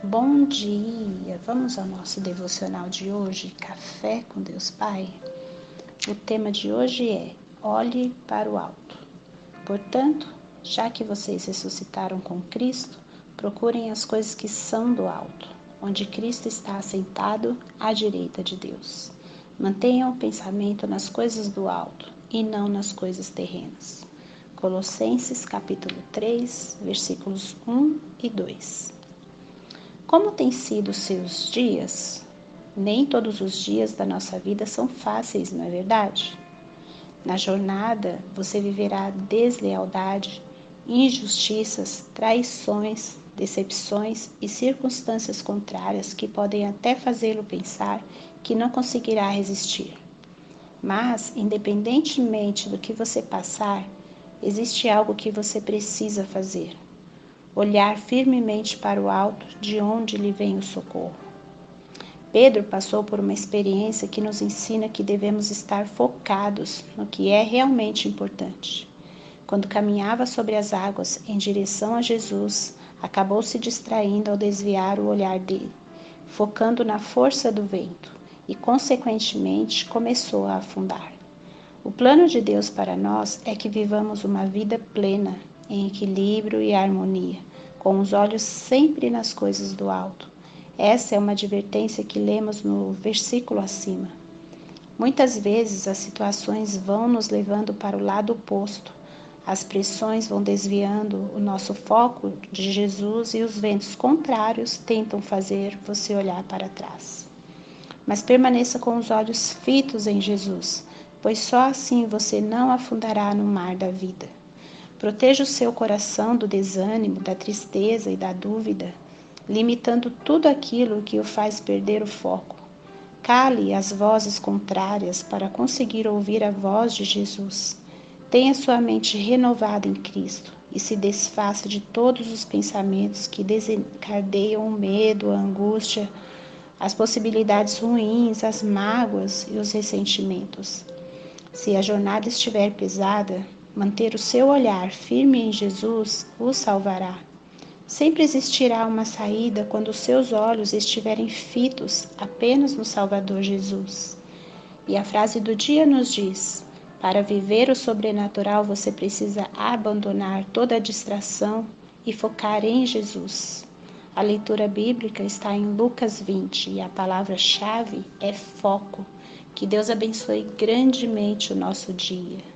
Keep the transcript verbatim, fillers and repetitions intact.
Bom dia! Vamos ao nosso devocional de hoje, Café com Deus Pai? O tema de hoje é: olhe para o alto. Portanto, já que vocês ressuscitaram com Cristo, procurem as coisas que são do alto, onde Cristo está assentado à direita de Deus. Mantenham o pensamento nas coisas do alto e não nas coisas terrenas. Colossenses capítulo três, versículos um e dois. Como têm sido os seus dias? Nem todos os dias da nossa vida são fáceis, não é verdade? Na jornada, você viverá deslealdade, injustiças, traições, decepções e circunstâncias contrárias que podem até fazê-lo pensar que não conseguirá resistir. Mas, independentemente do que você passar, existe algo que você precisa fazer. Olhar firmemente para o alto, de onde lhe vem o socorro. Pedro passou por uma experiência que nos ensina que devemos estar focados no que é realmente importante. Quando caminhava sobre as águas em direção a Jesus, acabou se distraindo ao desviar o olhar dele, focando na força do vento, e consequentemente começou a afundar. O plano de Deus para nós é que vivamos uma vida plena, em equilíbrio e harmonia, com os olhos sempre nas coisas do alto. Essa é uma advertência que lemos no versículo acima. Muitas vezes as situações vão nos levando para o lado oposto. As pressões vão desviando o nosso foco de Jesus e os ventos contrários tentam fazer você olhar para trás. Mas permaneça com os olhos fitos em Jesus, pois só assim você não afundará no mar da vida. Proteja o seu coração do desânimo, da tristeza e da dúvida, limitando tudo aquilo que o faz perder o foco. Cale as vozes contrárias para conseguir ouvir a voz de Jesus. Tenha sua mente renovada em Cristo e se desfaça de todos os pensamentos que desencadeiam o medo, a angústia, as possibilidades ruins, as mágoas e os ressentimentos. Se a jornada estiver pesada, manter o seu olhar firme em Jesus o salvará. Sempre existirá uma saída quando os seus olhos estiverem fitos apenas no Salvador Jesus. E a frase do dia nos diz: para viver o sobrenatural você precisa abandonar toda a distração e focar em Jesus. A leitura bíblica está em Lucas vinte e a palavra-chave é foco. Que Deus abençoe grandemente o nosso dia.